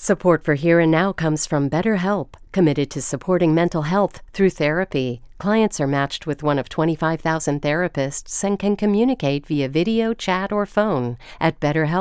Support for Here and Now comes from BetterHelp, committed to supporting mental health through therapy. Clients are matched with one of 25,000 therapists and can communicate via video, chat, or phone at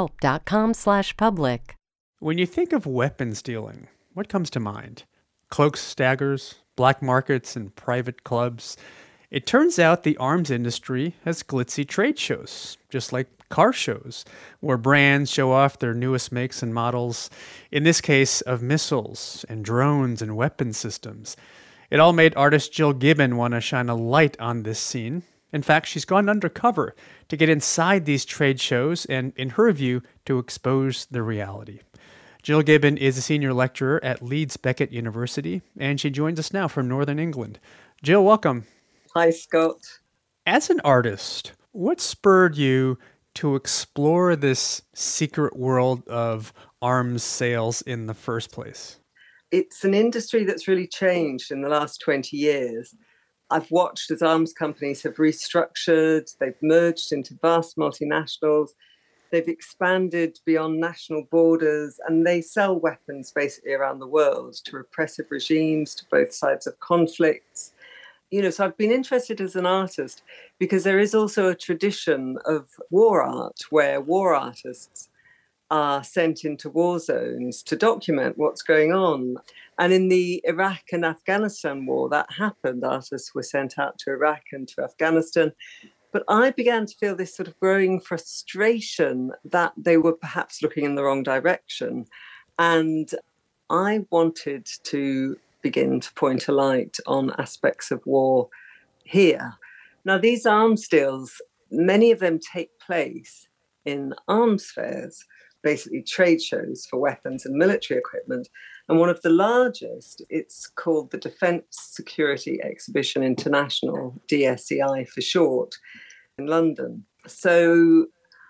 betterhelp.com/public. When you think of weapons dealing, what comes to mind? Cloaks, daggers, black markets, and private clubs. It turns out the arms industry has glitzy trade shows, just like car shows, where brands show off their newest makes and models, in this case of missiles and drones and weapon systems. It all made artist Jill Gibbon want to shine a light on this scene. In fact, she's gone undercover to get inside these trade shows and, in her view, to expose the reality. Jill Gibbon is a senior lecturer at Leeds Beckett University, and she joins us now from Northern England. Jill, welcome. Hi, Scott. As an artist, what spurred you to explore this secret world of arms sales in the first place? It's an industry that's really changed in the last 20 years. I've watched as arms companies have restructured, they've merged into vast multinationals, they've expanded beyond national borders, and they sell weapons basically around the world to repressive regimes, to both sides of conflicts. So I've been interested as an artist because there is also a tradition of war art where war artists are sent into war zones to document what's going on. And in the Iraq and Afghanistan war, that happened. Artists were sent out to Iraq and to Afghanistan. But I began to feel this sort of growing frustration that they were perhaps looking in the wrong direction. And I wanted to begin to point a light on aspects of war here. Now, these arms deals, many of them take place in arms fairs, basically trade shows for weapons and military equipment. And one of the largest, it's called the Defence Security Exhibition International, DSEI for short, in London. So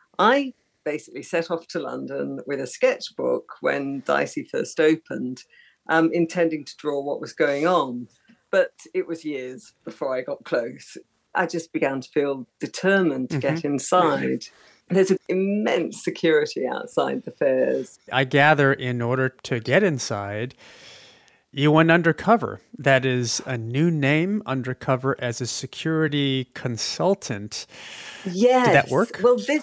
I basically set off to London with a sketchbook when DICE first opened, intending to draw what was going on. But it was years before I got close. I just began to feel determined to get inside. There's an immense security outside the fairs. I gather in order to get inside, you went undercover. That is a new name, undercover as a security consultant. Yes. Did that work?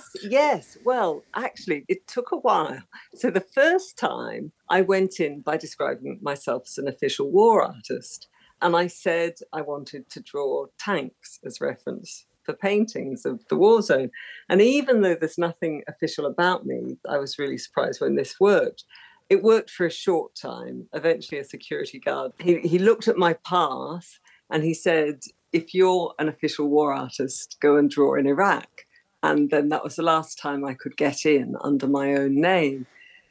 Well, actually, it took a while. So the first time I went in by describing myself as an official war artist, and I said I wanted to draw tanks as reference for paintings of the war zone. And even though there's nothing official about me, I was really surprised when this worked. It worked for a short time. Eventually, a security guard, he looked at my pass and he said, if you're an official war artist, go and draw in Iraq. And then that was the last time I could get in under my own name.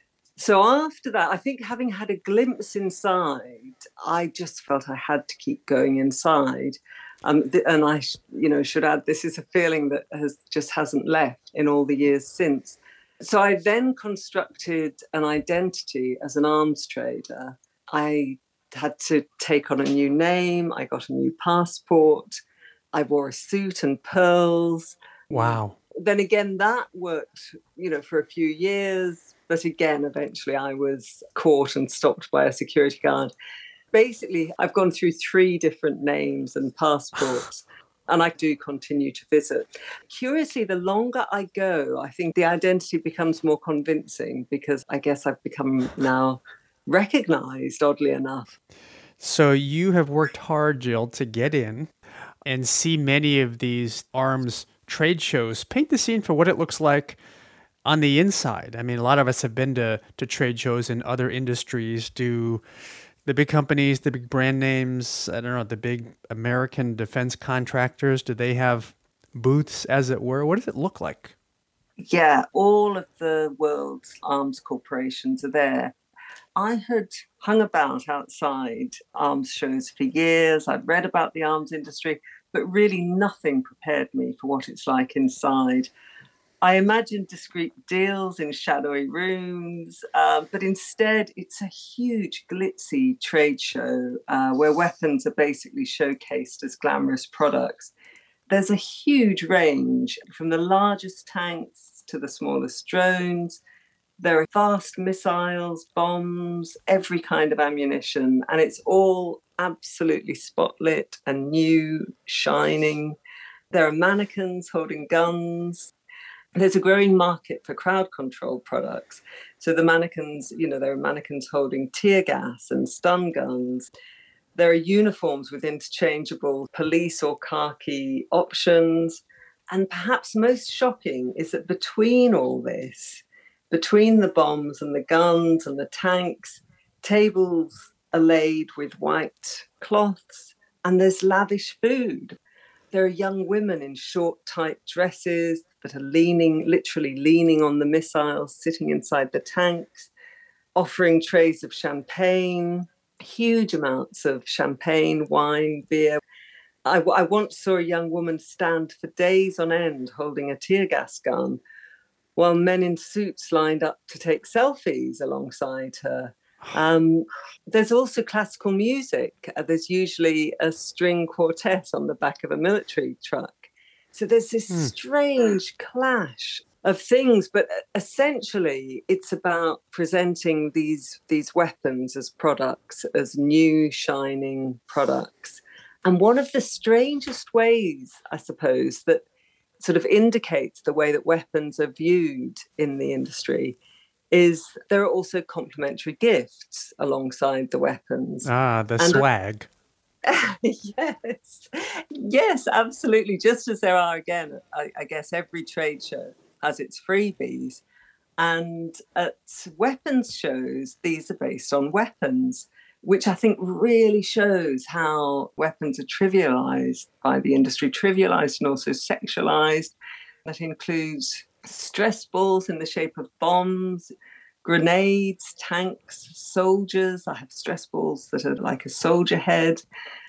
So after that, I think having had a glimpse inside, I just felt I had to keep going inside. And I, should add, this is a feeling that hasn't left in all the years since. So I then constructed an identity as an arms trader. I had to take on a new name. I got a new passport. I wore a suit and pearls. Wow. Then again, that worked, for a few years. But again, eventually I was caught and stopped by a security guard. Basically, I've gone through 3 different names and passports. And I do continue to visit. Curiously, the longer I go, I think the identity becomes more convincing because I guess I've become now recognized, oddly enough. So you have worked hard, Jill, to get in and see many of these arms trade shows. Paint the scene for what it looks like on the inside. I mean, a lot of us have been to trade shows in other industries. Do the big companies, the big brand names, I don't know, the big American defense contractors, do they have booths, as it were? What does it look like? Yeah, all of the world's arms corporations are there. I had hung about outside arms shows for years. I'd read about the arms industry, but really nothing prepared me for what it's like inside. I imagined discreet deals in shadowy rooms, but instead it's a huge glitzy trade show where weapons are basically showcased as glamorous products. There's a huge range from the largest tanks to the smallest drones, There are fast missiles, bombs, every kind of ammunition, and it's all absolutely spotlit and new, shining. There are mannequins holding guns. There's a growing market for crowd control products. So the mannequins, there are mannequins holding tear gas and stun guns. There are uniforms with interchangeable police or khaki options. And perhaps most shocking is that between all this, between the bombs and the guns and the tanks, tables are laid with white cloths and there's lavish food. There are young women in short, tight dresses that are literally leaning on the missiles, sitting inside the tanks, offering trays of champagne, huge amounts of champagne, wine, beer. I once saw a young woman stand for days on end holding a tear gas gun while men in suits lined up to take selfies alongside her. There's also classical music. There's usually a string quartet on the back of a military truck. So there's this strange clash of things, but essentially it's about presenting these weapons as products, as new, shining products. And one of the strangest ways, I suppose, that sort of indicates the way that weapons are viewed in the industry is there are also complementary gifts alongside the weapons. The swag. Yes, absolutely. Just as there are, again, I guess every trade show has its freebies. And at weapons shows, these are based on weapons, which I think really shows how weapons are trivialized by the industry, trivialized and also sexualized. That includes stress balls in the shape of bombs, grenades, tanks, soldiers. I have stress balls that are like a soldier head.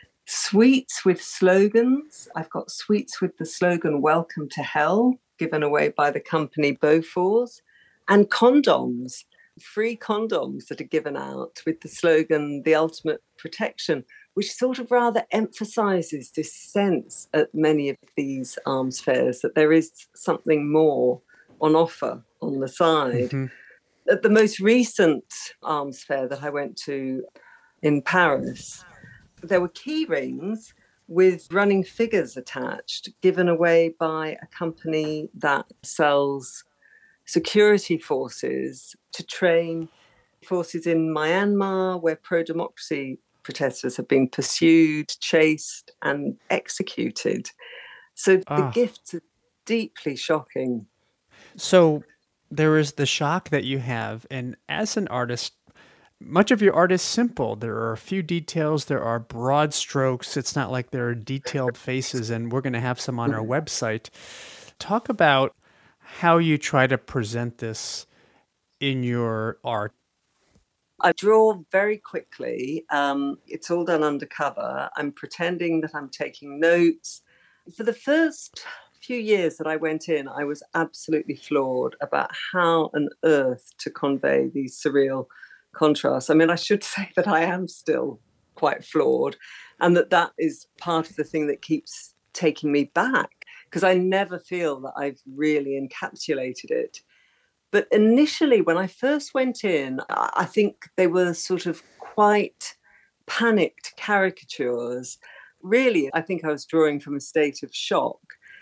Sweets with slogans. I've got sweets with the slogan "Welcome to Hell," given away by the company Bofors, and condoms, free condoms that are given out with the slogan "The Ultimate Protection," which sort of rather emphasizes this sense at many of these arms fairs that there is something more on offer on the side. Mm-hmm. At the most recent arms fair that I went to in Paris, there were key rings with running figures attached, given away by a company that sells security forces to train forces in Myanmar, where pro-democracy protesters have been pursued, chased, and executed. So the gifts are deeply shocking. So there is the shock that you have, and as an artist, much of your art is simple. There are a few details. There are broad strokes. It's not like there are detailed faces, and we're going to have some on our website. Talk about how you try to present this in your art. I draw very quickly. It's all done undercover. I'm pretending that I'm taking notes. For the first few years that I went in, I was absolutely floored about how on earth to convey these surreal contrasts. I mean, I should say that I am still quite floored, and that is part of the thing that keeps taking me back, because I never feel that I've really encapsulated it. But initially, when I first went in, I think they were sort of quite panicked caricatures. Really, I think I was drawing from a state of shock.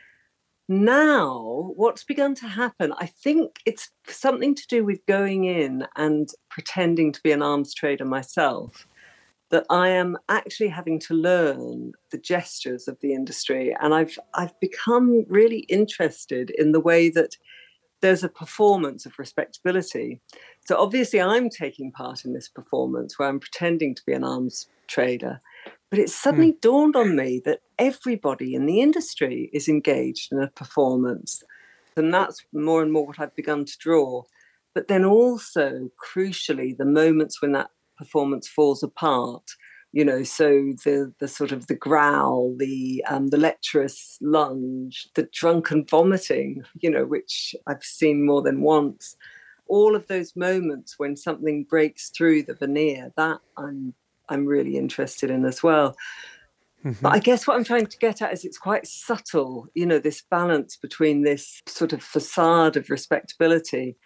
Now, what's begun to happen, I think it's something to do with going in and pretending to be an arms trader myself, that I am actually having to learn the gestures of the industry. And I've become really interested in the way that there's a performance of respectability. So obviously I'm taking part in this performance where I'm pretending to be an arms trader. But it suddenly dawned on me that everybody in the industry is engaged in a performance. And that's more and more what I've begun to draw. But then also, crucially, the moments when that performance falls apart, so the sort of the growl, the lecherous lunge, the drunken vomiting, which I've seen more than once. All of those moments when something breaks through the veneer, that I'm really interested in as well. Mm-hmm. But I guess what I'm trying to get at is it's quite subtle, this balance between this sort of facade of respectability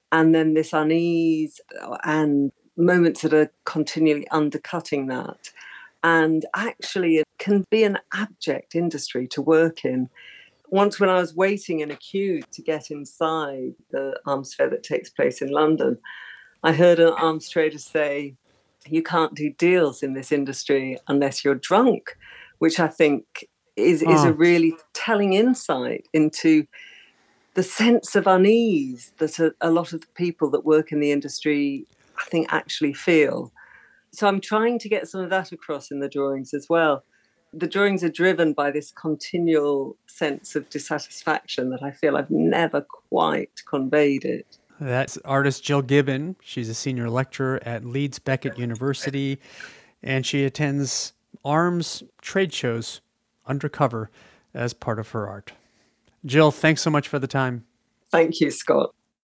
and then this unease and moments that are continually undercutting that. And actually, it can be an abject industry to work in. Once, when I was waiting in a queue to get inside the arms fair that takes place in London, I heard an arms trader say, "You can't do deals in this industry unless you're drunk," which I think is a really telling insight into the sense of unease that a lot of the people that work in the industry, I think, actually feel. So I'm trying to get some of that across in the drawings as well. The drawings are driven by this continual sense of dissatisfaction that I feel I've never quite conveyed it. That's artist Jill Gibbon. She's a senior lecturer at Leeds Beckett University, and she attends arms trade shows undercover as part of her art. Jill, thanks so much for the time. Thank you, Scott.